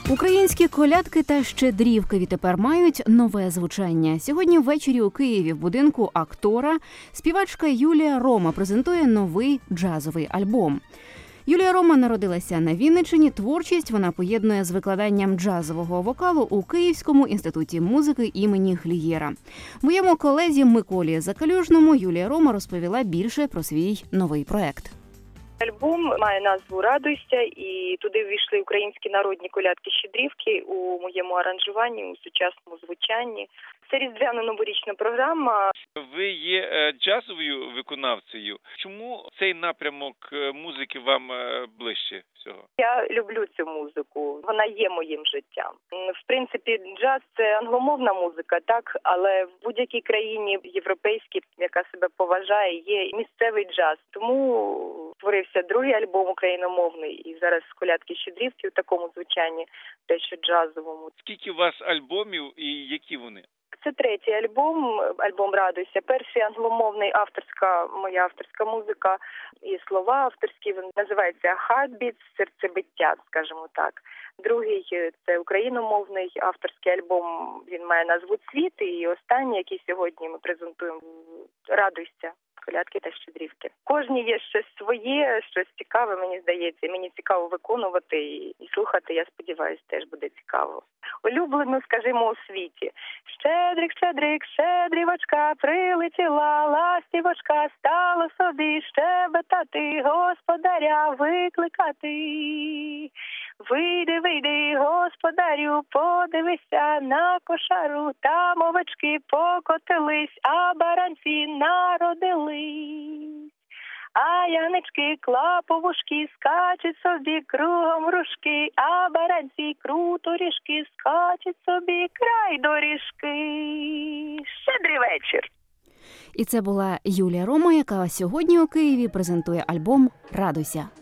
Українські колядки та щедрівки відтепер мають нове звучання. Сьогодні ввечері у Києві в будинку актора співачка Юлія Рома презентує новий джазовий альбом. Юлія Рома народилася на Вінниччині. Творчість вона поєднує з викладанням джазового вокалу у Київському інституті музики імені Глієра. Моєму колезі Миколі Закалюжному Юлія Рома розповіла більше про свій новий проект. Альбом має назву «Радуйся», і туди ввійшли українські народні колядки-щедрівки у моєму аранжуванні, у сучасному звучанні. Це різдвяно-новорічна програма. Ви є джазовою виконавцею. Чому цей напрямок музики вам ближче всього? Я люблю цю музику. Вона є моїм життям. В принципі, джаз – це англомовна музика, так, але в будь-якій країні європейській, яка себе поважає, є місцевий джаз. Тому створився другий альбом україномовний, і зараз колядки-щедрівки у такому звучанні, дещо джазовому. Скільки у вас альбомів і які вони? Це третій альбом «Радуйся». Перший англомовний, моя авторська музика і слова авторські. Він називається «Heartbeats», серцебиття, скажімо так. Другий – це україномовний авторський альбом, він має назву «Цвіт». І останній, який сьогодні ми презентуємо, «Радуйся», колядки та щедрівки. Кожній є щось своє, щось цікаве, мені здається. Мені цікаво виконувати і слухати, я сподіваюся, теж буде цікаво. Улюблену, скажімо, у світі. Щедрик, щедрик, щедрівочка, прилетіла ластівочка, стало собі щебетати, господаря викликати. Вийди, вийди, господарю, подивися на кошару, там овечки покотились, а баранці народились. А янички клаповушки скачуть собі кругом ружки, а баранці круто ріжки скачуть собі край доріжки. Щедрий вечір! І це була Юлія Рома, яка сьогодні у Києві презентує альбом «Радуйся».